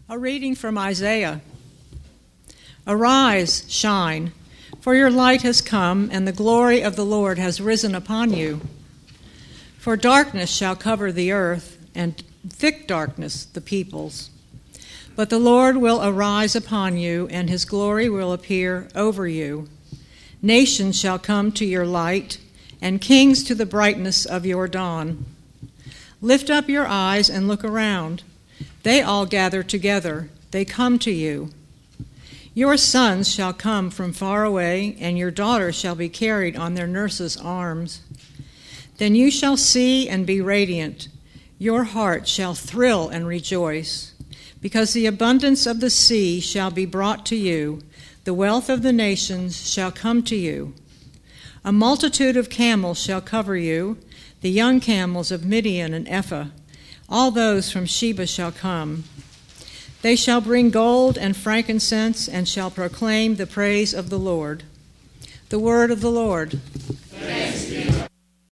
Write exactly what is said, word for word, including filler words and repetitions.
A reading from Isaiah. Arise, shine, for your light has come, and the glory of the Lord has risen upon you. For darkness shall cover the earth, and thick darkness the peoples. But the Lord will arise upon you, and his glory will appear over you. Nations shall come to your light, and kings to the brightness of your dawn. Lift up your eyes and look around. They all gather together. They come to you. Your sons shall come from far away, and your daughters shall be carried on their nurses' arms. Then you shall see and be radiant. Your heart shall thrill and rejoice, because the abundance of the sea shall be brought to you. The wealth of the nations shall come to you. A multitude of camels shall cover you, the young camels of Midian and Ephah. All those from Sheba shall come. They shall bring gold and frankincense and shall proclaim the praise of the Lord. The word of the Lord.